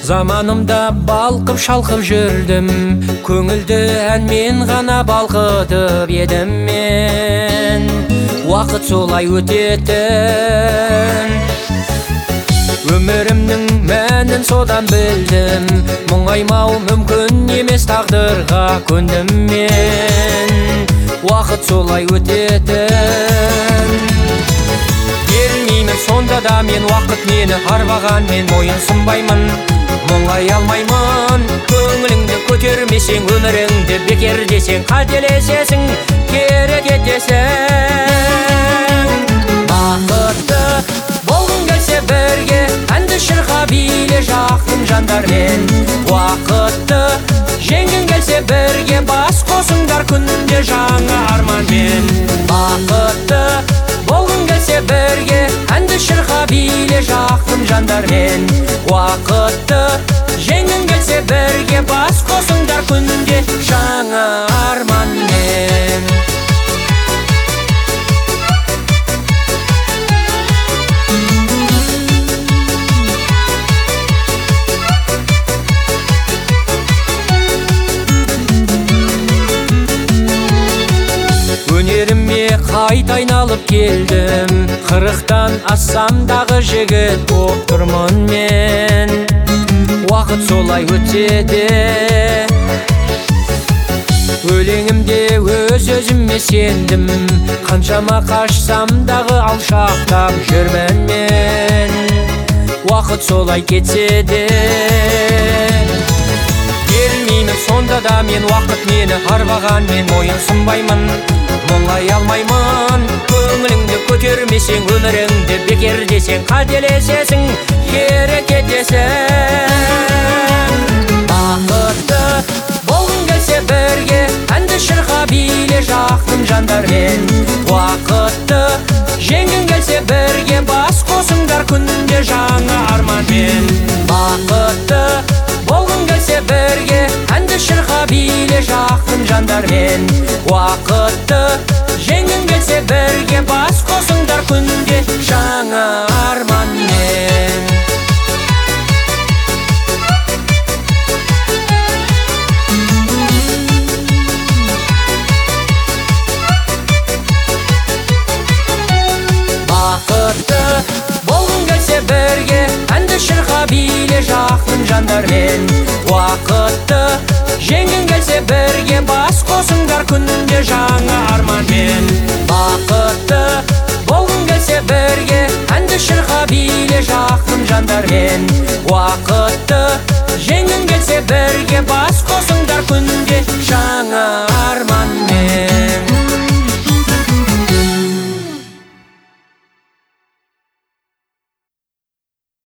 Заманымда балқып шалқып жүрдім, көңілді әнмен ғана балқытып едім мен. Уақыт солай өтетін, өмірімнің мәнін содан білдім. Мұңаймау мүмкін емес, тағдырға көндім мен. Уақыт солай өтетін, берілмеймін сонда да мен. Уақыт мені арбаған, мен мойынсынбаймын, мұңай алмаймын. Көңіліңді көтермесең, өміріңді бекер десең, қателесесің, керек етесің. Бақытты болғың келсе бірге, әнді шырқа биле жақын жандармен. Уақытты жеңгің келсе бірге, бас қосыңдар күнде жаңа арманмен. Бақытты болғың келсе бірге, әнді шырқа биле жақын жандармен. Уақытты жеңгің келсе бірге, бас қосыңдар күнде жаңа арманмен. Өнеріме қайта айналып келдім, 40-тан ассам дағы жігіт боп тұрмын мен. Уақыт солай өтеді, өлеңімде өз-өзіме сендім. Қаншама қашсам дағы алшақтап жүрмін мен. Уақыт солай кетседе, берілмеймін сонда да мен. Уақыт мені арбаған, мен мойынсынбаймын, мұңай алмаймын. Көңіліңді көтермесең, өміріңді бекер десең, қателесесің, керек етесің. Бақытты болғың келсе бірге, әнді шырқа биле жақын жандармен. Уақытты жеңгің келсе бірге, бас қосыңдар күнде жаңа арманмен. Бақытты болғың келсе бірге, әнді шырқа биле жақын жандармен. Уақытты жеңгің келсе бірге, бас қосыңдар күнде жаңа арманмен. Бақытты болғың келсе бірге, әнді шырқа биле жақын жандармен. Уақытты жеңгің келсе бірге, бас қосыңдар күнде жаңа арманмен. Бақытты болғың келсе бірге, әнді шырқа биле жақын жандармен. Уақытты жеңгің келсе бірге, бас қосыңдар күнде жаңа арманмен.